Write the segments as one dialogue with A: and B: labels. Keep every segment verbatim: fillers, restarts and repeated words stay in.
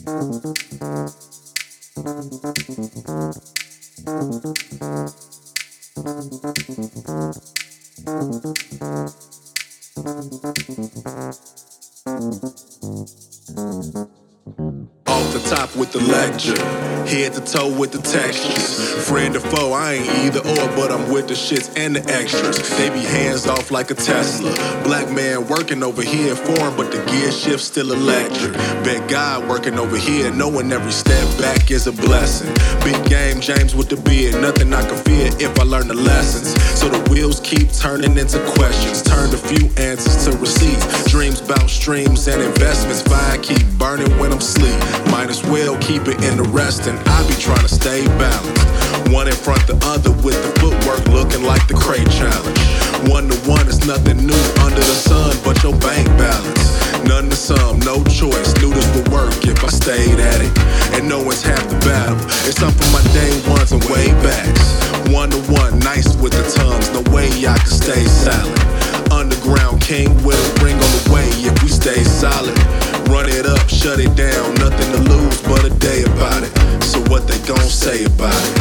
A: Off the top with the lecture, head to toe with the textures. Friend or foe, I ain't either or, but I'm with the shits and the extras. They be hands off like a Tesla. Black man working over here foreign, but the gear shift still electric. Bet God working over here, knowing every step back is a blessing. Big game, James with the beard, nothing I can fear if I learn the lessons. So the wheels keep turning into questions, turned a few answers to receipts. Dreams bout streams and investments, fire keep burning when I'm asleep. Might as well keep it interesting, I be trying to stay balanced. One in front the other with the footwork looking like the crate challenge. One to one is nothing new under the sun but your bank balance. None to some, no choice, knew this would work if I stayed at it. And no one's half the battle, it's something for my day ones and way backs. One to one, nice with the tongues, no way I can stay silent. Underground king with a ring on the way if we stay solid. Run it up, shut it down, nothing to lose but a day about it. So what they gon' say about it?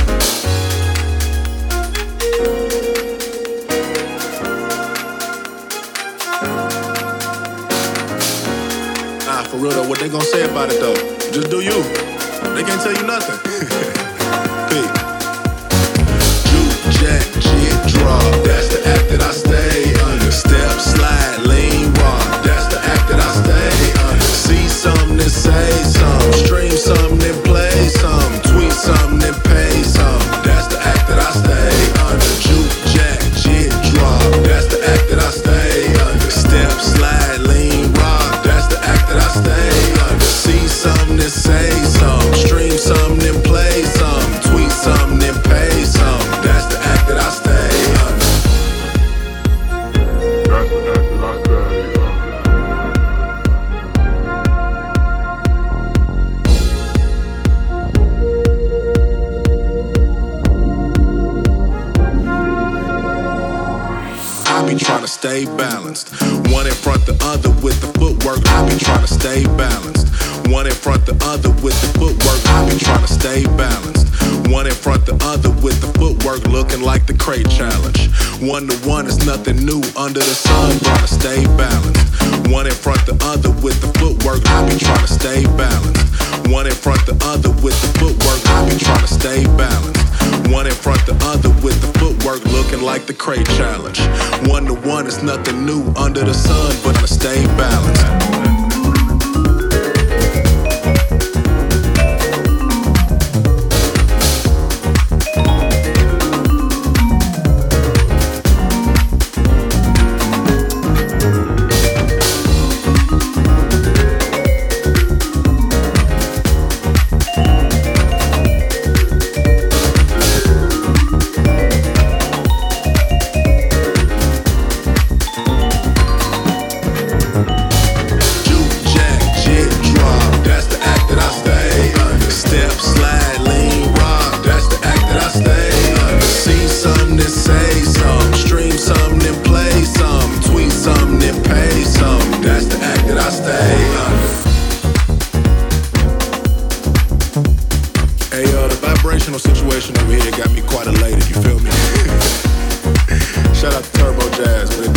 A: Nah, for real though, what they gon' say about it though? Just do you. They can't tell you nothing. P. Juke, jack, jig, draw. That's the act that I stay under. Step, slide, lean, rock. That's the act that I stay under. See something and say something. Stream something and play something. Tweet something and pay something. That's the act that I stay under. Juke, jack, jig, draw. That's the act that I stay under. Step, slide, lean, rock. That's the act that I stay under. See something and say something. Stream something and play something. Tweet something and pay something. That's the act that I stay under. That's the act that I stay under. I be trying to stay balanced. One in front the other with the footwork. I be trying to stay balanced. One in front the other with the footwork. I be trying to stay balanced. One in front the other with the footwork looking like the crate challenge. One to one is nothing new under the sun. Trying to stay balanced. One in front the other with the footwork. I be trying to stay balanced. One in front the other with the footwork. I be trying to stay balanced. One in front the other with the footwork looking like the crate challenge. One to one is nothing new under the sun, but I stay balanced. Situation over here got me quite elated, you feel me? Shout out to Turbo Jazz, but